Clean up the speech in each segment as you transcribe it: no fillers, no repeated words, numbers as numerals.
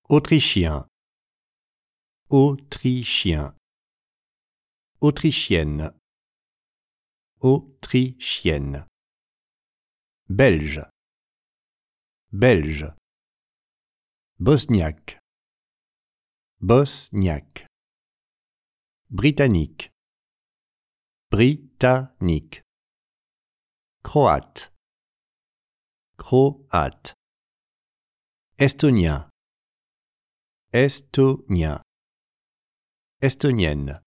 Autrichien, autrichien, autrichienne, autrichienne. Belge, belge. Bosniaque, bosniaque. Britannique, britannique. Croate, croate. Estonien, estonien. Estonienne,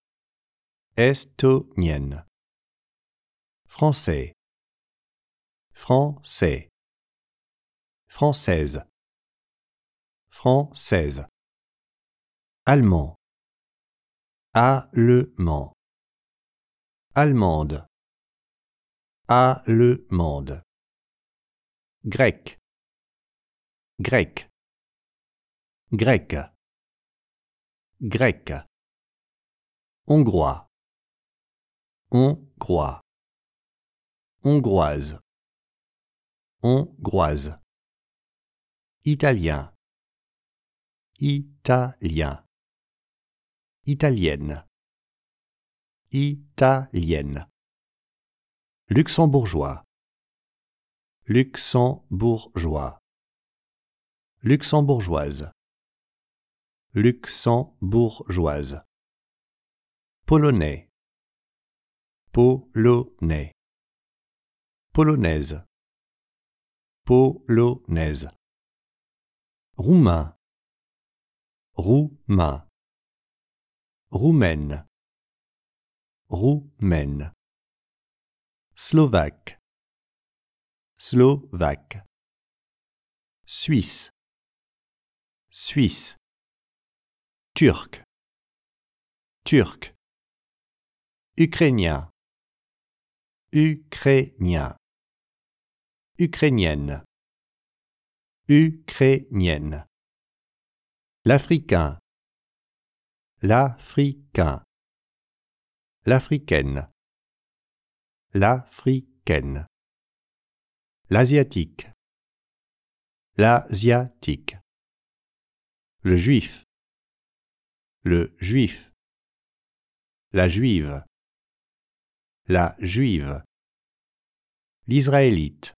estonienne. Français, français. Française, française. Allemand, allemand. Allemande, allemande. Grec, grec. Grec, grec. Hongrois, hongrois. Hongroise, hongroise. Italien, italien. Italienne, italienne. Luxembourgeois, luxembourgeois. Luxembourgeoise, luxembourgeoise. Polonais, polonais. Polonaise, polonaise. Roumain, roumain. Roumaine, roumaine. Slovaque, slovaque. Suisse, suisse. Turc, turc. Ukrainien, ukrainien. Ukrainienne, ukrainienne. L'Africain, l'Africain. L'Africaine, l'Africaine. L'Asiatique, l'Asiatique. Le Juif, le Juif. La Juive, la Juive. L'Israélite,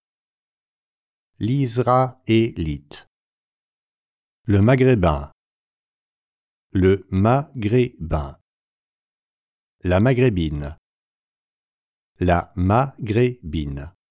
l'Israélite. Le Maghrébin, le Maghrébin. La Maghrébine, la Maghrébine.